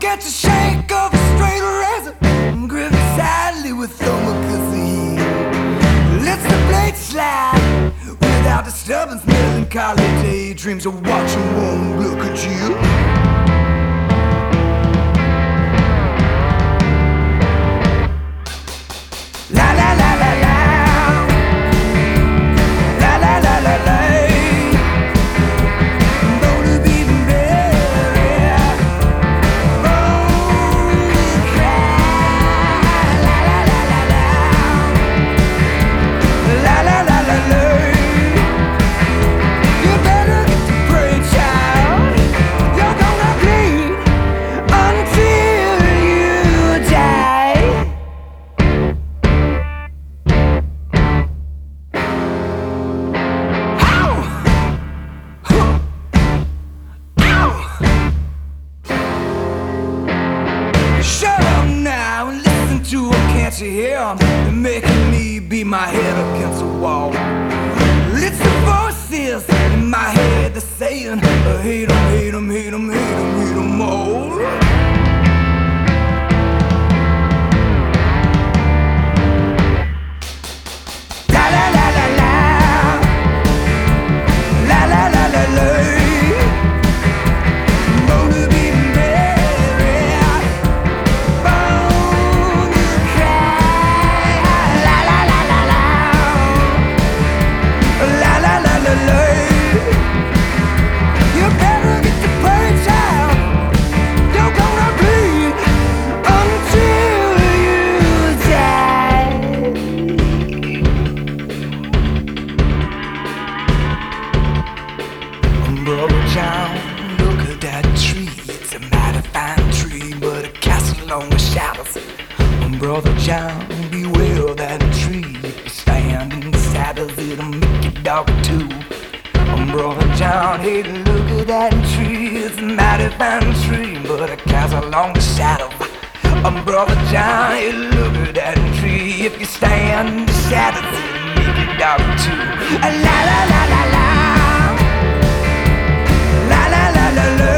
gets a shake of a straight razor, grip it sadly with thumb because he lets the blade slide without disturbance. Melancholy daydreams of watching one look at you. La la la la la, la la la la la. Can't you hear them? They're making me beat my head against the wall. It's the voices in my head that's saying, I hate 'em, hate 'em, hate 'em, hate 'em, hate 'em all. La la la la la, la la la la la. Brother John, look at that tree. It's a mighty fine tree, but it casts long shadows. Brother John, beware that tree. If you stand in the shadows, it'll make you dark too. Brother John, hey, look at that tree. It's a mighty fine tree, but it casts a long shadow. Brother John, hey, look at that tree. If you stand in the shadows, it'll make you dark too. La la la la la. La la la la la.